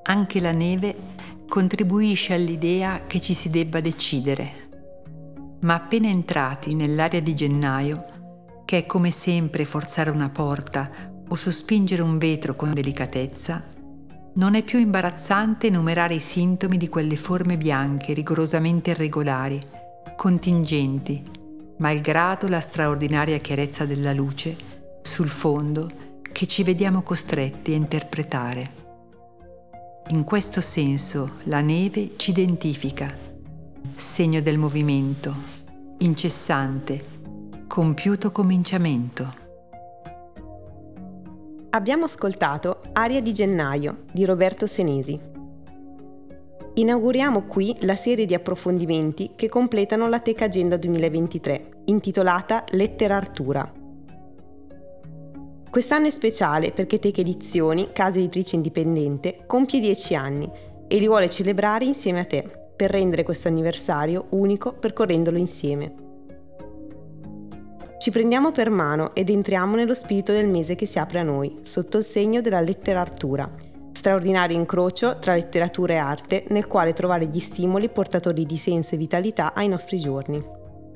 Anche la neve contribuisce all'idea che ci si debba decidere. Ma appena entrati nell'aria di gennaio, che è come sempre forzare una porta o sospingere un vetro con delicatezza, non è più imbarazzante enumerare i sintomi di quelle forme bianche rigorosamente irregolari, contingenti, malgrado la straordinaria chiarezza della luce sul fondo che ci vediamo costretti a interpretare. In questo senso la neve ci identifica, segno del movimento, incessante, compiuto cominciamento. Abbiamo ascoltato Aria di gennaio di Roberto Senesi. Inauguriamo qui la serie di approfondimenti che completano la Tech Agenda 2023, intitolata Letterartura. Quest'anno è speciale perché Tech Edizioni, casa editrice indipendente, compie 10 anni e li vuole celebrare insieme a te, per rendere questo anniversario unico percorrendolo insieme. Ci prendiamo per mano ed entriamo nello spirito del mese che si apre a noi, sotto il segno della letterartura, straordinario incrocio tra letteratura e arte nel quale trovare gli stimoli portatori di senso e vitalità ai nostri giorni.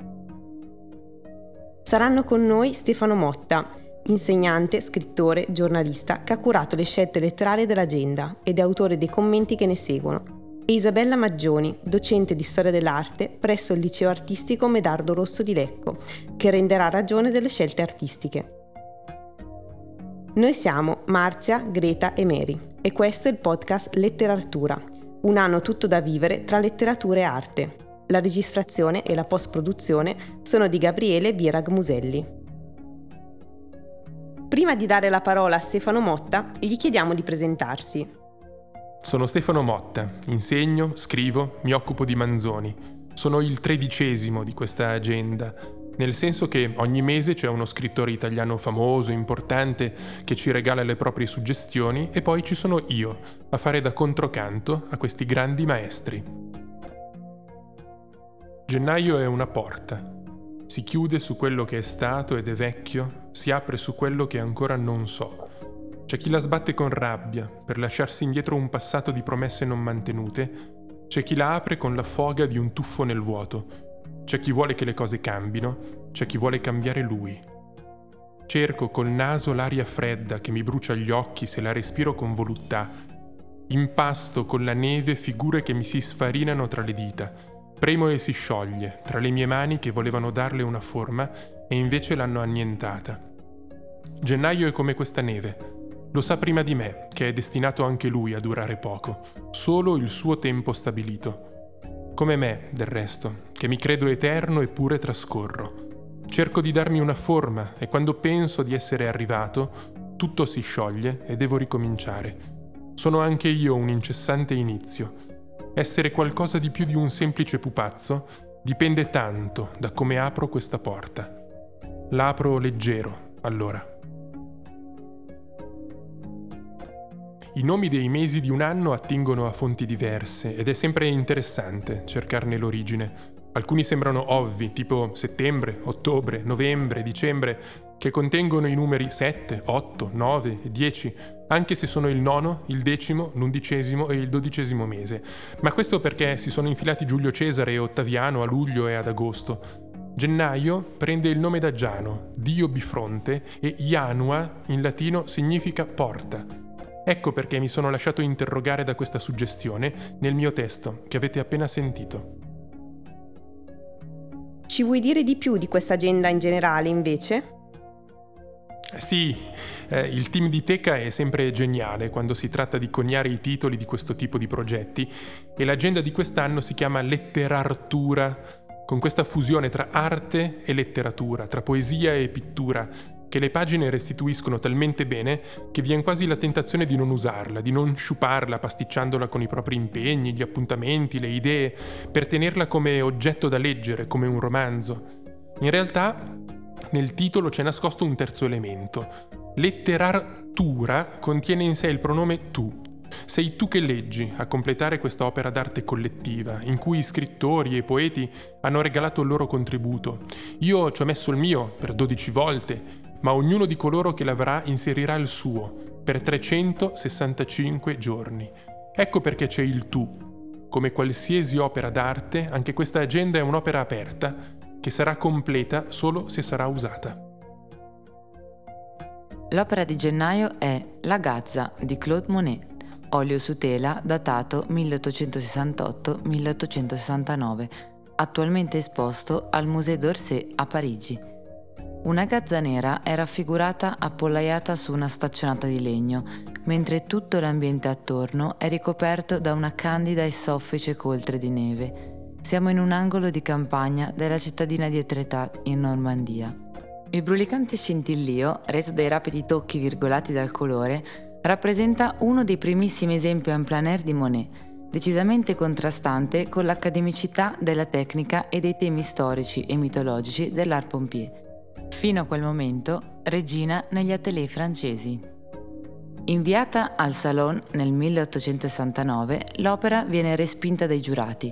Saranno con noi Stefano Motta, insegnante, scrittore, giornalista che ha curato le scelte letterarie dell'agenda ed è autore dei commenti che ne seguono, e Isabella Maggioni, docente di storia dell'arte presso il Liceo Artistico Medardo Rosso di Lecco, che renderà ragione delle scelte artistiche. Noi siamo Marzia, Greta e Mary e questo è il podcast Letterartura, un anno tutto da vivere tra letteratura e arte. La registrazione e la post-produzione sono di Gabriele Birag Muselli. Prima di dare la parola a Stefano Motta, gli chiediamo di presentarsi. Sono Stefano Motta, insegno, scrivo, mi occupo di Manzoni. Sono il 13° di questa agenda, nel senso che ogni mese c'è uno scrittore italiano famoso, importante, che ci regala le proprie suggestioni e poi ci sono io, a fare da controcanto a questi grandi maestri. Gennaio è una porta. Si chiude su quello che è stato ed è vecchio, si apre su quello che ancora non so. C'è chi la sbatte con rabbia per lasciarsi indietro un passato di promesse non mantenute, c'è chi la apre con la foga di un tuffo nel vuoto, c'è chi vuole che le cose cambino, c'è chi vuole cambiare lui. Cerco col naso l'aria fredda che mi brucia gli occhi se la respiro con voluttà, impasto con la neve figure che mi si sfarinano tra le dita, premo e si scioglie tra le mie mani che volevano darle una forma e invece l'hanno annientata. Gennaio è come questa neve. Lo sa prima di me, che è destinato anche lui a durare poco, solo il suo tempo stabilito. Come me, del resto, che mi credo eterno eppure trascorro. Cerco di darmi una forma e quando penso di essere arrivato, tutto si scioglie e devo ricominciare. Sono anche io un incessante inizio. Essere qualcosa di più di un semplice pupazzo dipende tanto da come apro questa porta. La apro leggero, allora. I nomi dei mesi di un anno attingono a fonti diverse ed è sempre interessante cercarne l'origine. Alcuni sembrano ovvi, tipo settembre, ottobre, novembre, dicembre, che contengono i numeri 7, 8, 9 e 10, anche se sono il 9, il 10, l'11 e il 12 mese. Ma questo perché si sono infilati Giulio Cesare e Ottaviano a luglio e ad agosto. Gennaio prende il nome da Giano, dio bifronte, e Janua in latino significa porta. Ecco perché mi sono lasciato interrogare da questa suggestione nel mio testo che avete appena sentito. Ci vuoi dire di più di questa agenda in generale, invece? Sì, il team di Teca è sempre geniale quando si tratta di coniare i titoli di questo tipo di progetti e l'agenda di quest'anno si chiama Letterartura, con questa fusione tra arte e letteratura, tra poesia e pittura, che le pagine restituiscono talmente bene che viene quasi la tentazione di non usarla, di non sciuparla pasticciandola con i propri impegni, gli appuntamenti, le idee, per tenerla come oggetto da leggere, come un romanzo. In realtà, nel titolo c'è nascosto un terzo elemento. Letterartura contiene in sé il pronome tu. Sei tu che leggi a completare questa opera d'arte collettiva, in cui scrittori e poeti hanno regalato il loro contributo. Io ci ho messo il mio per 12 volte, ma ognuno di coloro che l'avrà inserirà il suo per 365 giorni. Ecco perché c'è il tu. Come qualsiasi opera d'arte, anche questa agenda è un'opera aperta, che sarà completa solo se sarà usata. L'opera di gennaio è La Gazza di Claude Monet, olio su tela datato 1868-1869, attualmente esposto al Musée d'Orsay a Parigi. Una gazza nera è raffigurata appollaiata su una staccionata di legno, mentre tutto l'ambiente attorno è ricoperto da una candida e soffice coltre di neve. Siamo in un angolo di campagna della cittadina di Étretat in Normandia. Il brulicante scintillio, reso dai rapidi tocchi virgolati dal colore, rappresenta uno dei primissimi esempi en plein air di Monet, decisamente contrastante con l'accademicità della tecnica e dei temi storici e mitologici dell'art pompier. Fino a quel momento, regina negli atelier francesi. Inviata al Salon nel 1869, l'opera viene respinta dai giurati.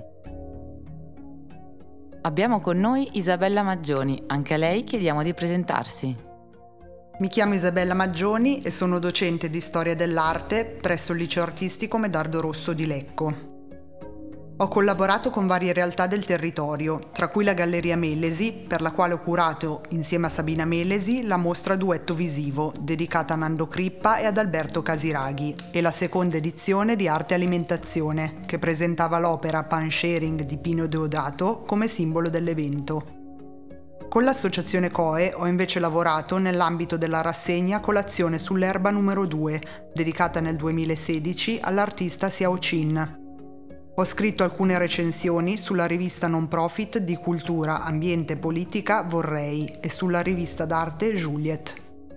Abbiamo con noi Isabella Maggioni, anche a lei chiediamo di presentarsi. Mi chiamo Isabella Maggioni e sono docente di storia dell'arte presso il liceo artistico Medardo Rosso di Lecco. Ho collaborato con varie realtà del territorio, tra cui la Galleria Melesi, per la quale ho curato, insieme a Sabina Melesi, la mostra Duetto Visivo, dedicata a Nando Crippa e ad Alberto Casiraghi, e la seconda edizione di Arte e Alimentazione, che presentava l'opera Pan Sharing di Pino Deodato come simbolo dell'evento. Con l'associazione COE ho invece lavorato nell'ambito della rassegna Colazione sull'erba numero 2, dedicata nel 2016 all'artista Xiao Qin. Ho scritto alcune recensioni sulla rivista non profit di cultura, ambiente e politica Vorrei e sulla rivista d'arte Juliet.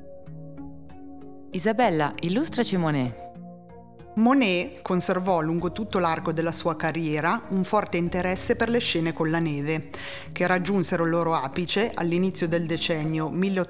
Isabella, illustraci Monet. Monet conservò lungo tutto l'arco della sua carriera un forte interesse per le scene con la neve, che raggiunsero il loro apice all'inizio del decennio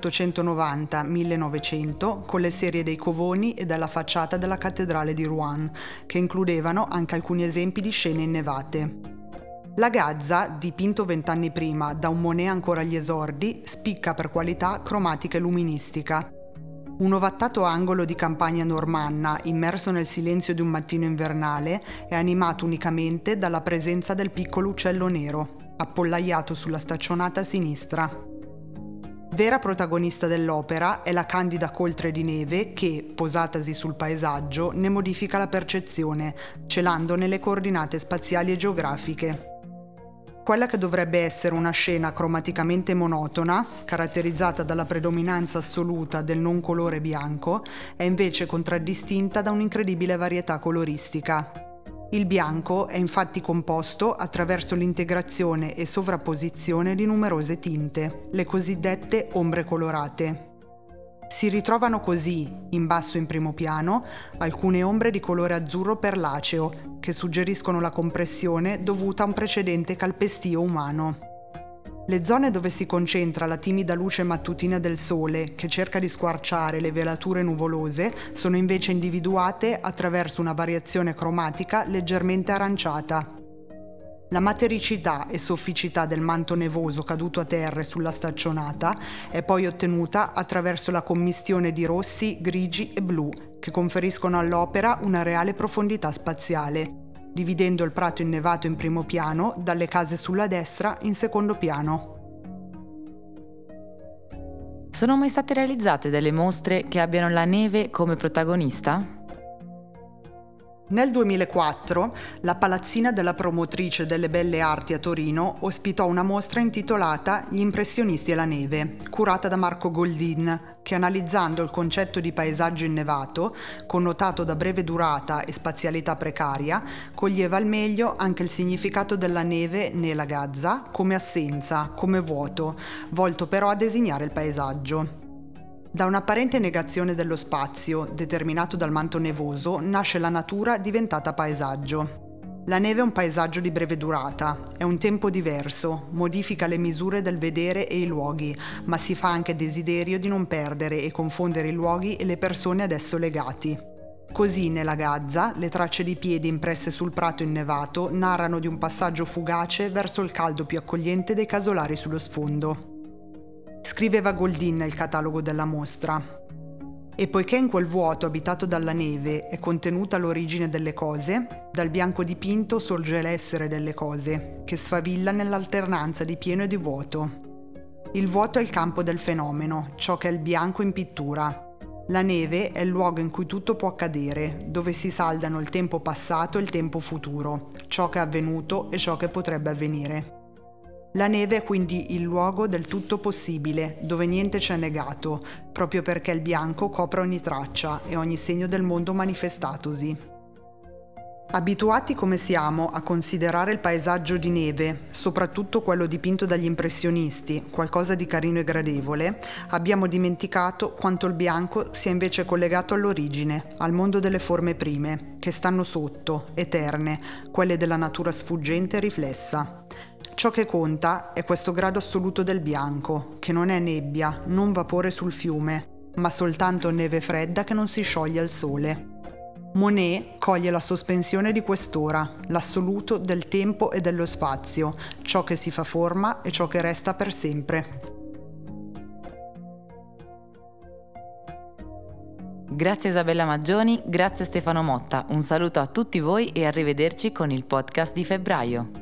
1890-1900 con le serie dei covoni e della facciata della cattedrale di Rouen, che includevano anche alcuni esempi di scene innevate. La Gazza, dipinto 20 anni prima da un Monet ancora agli esordi, spicca per qualità cromatica e luministica. Un ovattato angolo di campagna normanna, immerso nel silenzio di un mattino invernale, è animato unicamente dalla presenza del piccolo uccello nero, appollaiato sulla staccionata a sinistra. Vera protagonista dell'opera è la candida coltre di neve che, posatasi sul paesaggio, ne modifica la percezione, celandone le coordinate spaziali e geografiche. Quella che dovrebbe essere una scena cromaticamente monotona, caratterizzata dalla predominanza assoluta del non colore bianco, è invece contraddistinta da un'incredibile varietà coloristica. Il bianco è infatti composto attraverso l'integrazione e sovrapposizione di numerose tinte, le cosiddette ombre colorate. Si ritrovano così, in basso in primo piano, alcune ombre di colore azzurro perlaceo, che suggeriscono la compressione dovuta a un precedente calpestio umano. Le zone dove si concentra la timida luce mattutina del sole, che cerca di squarciare le velature nuvolose, sono invece individuate attraverso una variazione cromatica leggermente aranciata. La matericità e sofficità del manto nevoso caduto a terra sulla staccionata è poi ottenuta attraverso la commistione di rossi, grigi e blu, che conferiscono all'opera una reale profondità spaziale, dividendo il prato innevato in primo piano dalle case sulla destra in secondo piano. Sono mai state realizzate delle mostre che abbiano la neve come protagonista? Nel 2004 la palazzina della promotrice delle Belle Arti a Torino ospitò una mostra intitolata Gli impressionisti e la neve, curata da Marco Goldin, che analizzando il concetto di paesaggio innevato, connotato da breve durata e spazialità precaria, coglieva al meglio anche il significato della neve nella Gazza come assenza, come vuoto, volto però a designare il paesaggio. Da un'apparente negazione dello spazio, determinato dal manto nevoso, nasce la natura diventata paesaggio. La neve è un paesaggio di breve durata, è un tempo diverso, modifica le misure del vedere e i luoghi, ma si fa anche desiderio di non perdere e confondere i luoghi e le persone ad esso legati. Così nella Gazza le tracce di piedi impresse sul prato innevato narrano di un passaggio fugace verso il caldo più accogliente dei casolari sullo sfondo. Scriveva Goldin nel catalogo della mostra. E poiché in quel vuoto abitato dalla neve è contenuta l'origine delle cose, dal bianco dipinto sorge l'essere delle cose, che sfavilla nell'alternanza di pieno e di vuoto. Il vuoto è il campo del fenomeno, ciò che è il bianco in pittura. La neve è il luogo in cui tutto può accadere, dove si saldano il tempo passato e il tempo futuro, ciò che è avvenuto e ciò che potrebbe avvenire. La neve è quindi il luogo del tutto possibile, dove niente c'è negato, proprio perché il bianco copre ogni traccia e ogni segno del mondo manifestatosi. Abituati come siamo a considerare il paesaggio di neve, soprattutto quello dipinto dagli impressionisti, qualcosa di carino e gradevole, abbiamo dimenticato quanto il bianco sia invece collegato all'origine, al mondo delle forme prime, che stanno sotto, eterne, quelle della natura sfuggente e riflessa. Ciò che conta è questo grado assoluto del bianco, che non è nebbia, non vapore sul fiume, ma soltanto neve fredda che non si scioglie al sole. Monet coglie la sospensione di quest'ora, l'assoluto del tempo e dello spazio, ciò che si fa forma e ciò che resta per sempre. Grazie Isabella Maggioni, grazie Stefano Motta, un saluto a tutti voi e arrivederci con il podcast di febbraio.